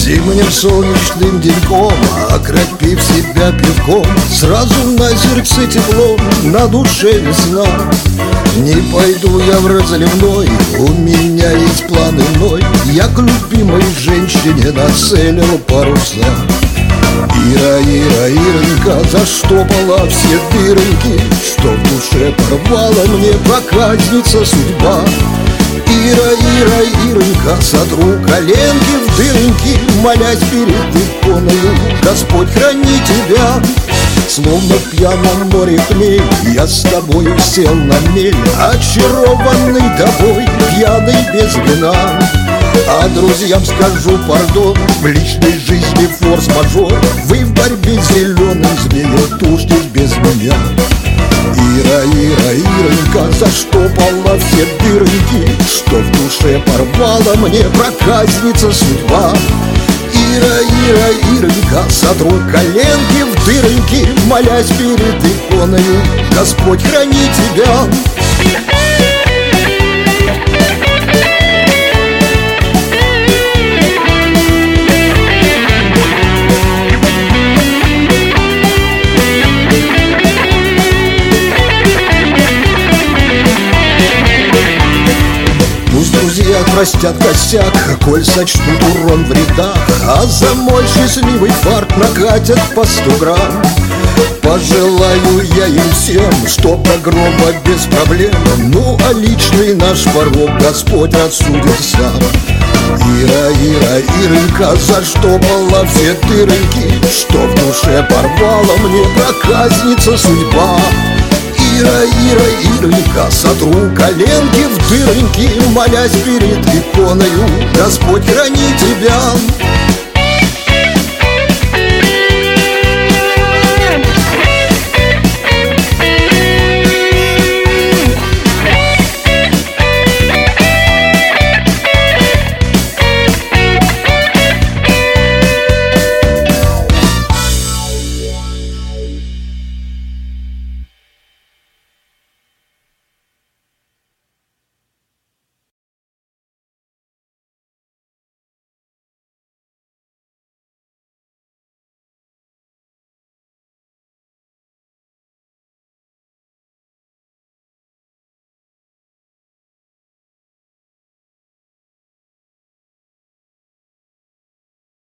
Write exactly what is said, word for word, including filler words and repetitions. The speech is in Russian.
Зимним солнечным деньком, окропив себя пивком, сразу на сердце тепло, на душе весна. Не пойду я в разливной, у меня есть план иной. Я к любимой женщине нацелил паруса. Ира, Ира, Иронька, заштопала все дыроньки, что в душе порвала мне проказница судьба. Ира, Ира, Иронька, сотру коленки в дыроньки, молясь перед иконою: Господь, храни тебя. Словно в пьяном море хмель, я с тобою сел на мель, очарованный тобой, пьяный без вина. А друзьям скажу пардон, в личной жизни форс-мажор. Вы в борьбе с зеленым змеем тушьтесь без меня. Ира, Ира, Иронька, заштопала все дыроньки, что в душе порвала мне проказница судьба. Ира, Ира, Иронька, сотру коленки в дыроньки, молясь перед иконою: Господь, храни тебя. Друзья простят косяк, коль сочтут урон в рядах, а за мой счастливый фарт накатят по сто грамм. Пожелаю я им всем, чтоб до гроба без проблем, ну а личный наш порог Господь рассудит сам. Ира, Ира, Иронька, заштопала все дыроньки, что в душе порвала мне проказница судьба. Ира, Ира, Иронька, сотру коленки в дыроньки, молясь перед иконою: Господь, храни тебя.